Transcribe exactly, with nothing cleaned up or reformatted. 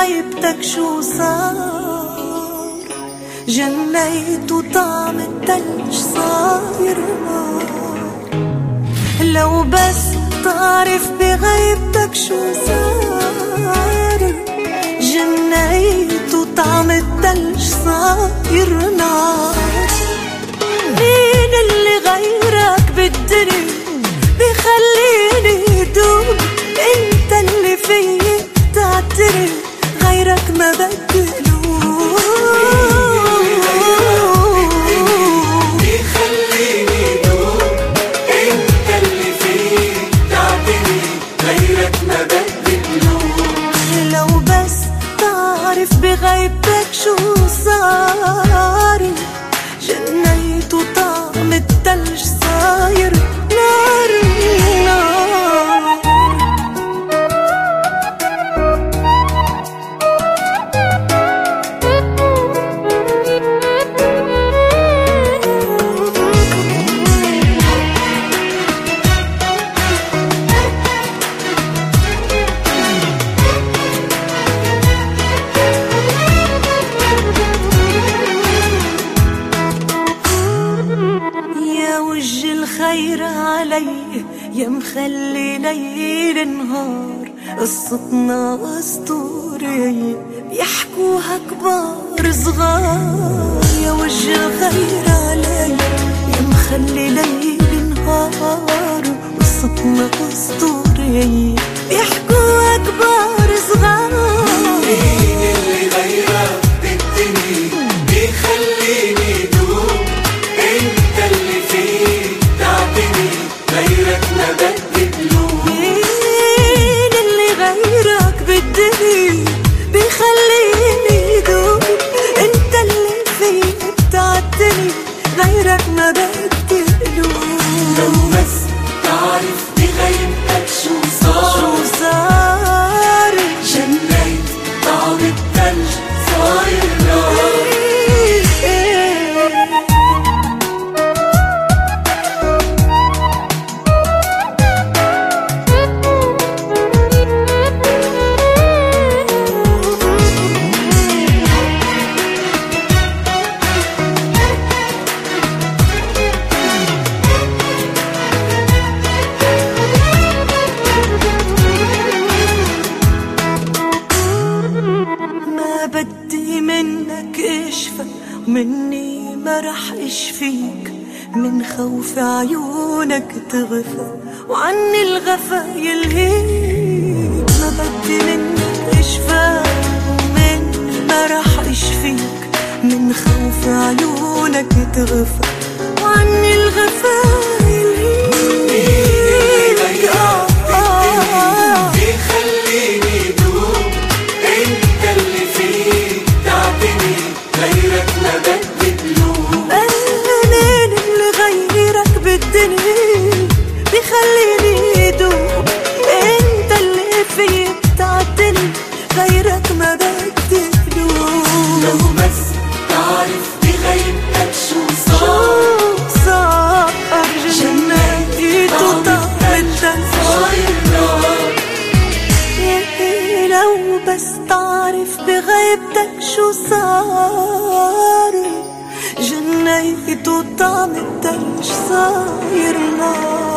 بغيبتك شو صار، جنيت وطعم التلج صاير نار. لو بس تعرف بغيبتك شو صار، جنيت وطعم التلج صاير نار. مين اللي غيرك بالدنيا بخليني دوب؟ انت اللي فيي بتعترف، غيرك ما بدلوب. بخليني دوب، انت اللي فيي بتعترف، غيرك ما بدلوب. لو بس تعرف بغيبتك شو صار، جنيت وطعم التلج صاير نار نار. خير علي يا مخلي ليل نهار، قصتنا اسطورية بيحكوها كبار صغار. يا وجه الخير علي يا مخلي ليل نهار، قصتنا اسطورية بيحكوها كبار صغار. مين اللي غيرك بالدنيا بيخليني دوب؟ انت اللي فيي غيرك ما بدلوب. مين اللي غيرك بالدنيا بيخليني دوب؟ انت اللي فيي بتعتني، غيرك ما بدلوب. لو بس تعرف بغيبتك شو صار، شو صار، جنيت طعم التلج صاير نار. بدي منك اشفى ومني ما رح اشفيك، من خوف عيونك تغفى وعني الغفا يلهيك. ما بدي منك اشفى ومني ما رح اشفيك، من خوف عيونك تغفى وعني الغفا يلهيك. بيخليني دوب، انت اللي فيي بتعتني، غيرك ما بدلوب. مين اللي غيرك بالدنيا بيخليني دوب؟ انت اللي فيي بتعتني، غيرك ما بدلوب. لو بس تعرف بغيبتك شو صار، شو صار، جنيت وطعم التلج صاير نار. لو بس تعرف بغيبتك شو صار، جنيت وطعم التلج صاير نار.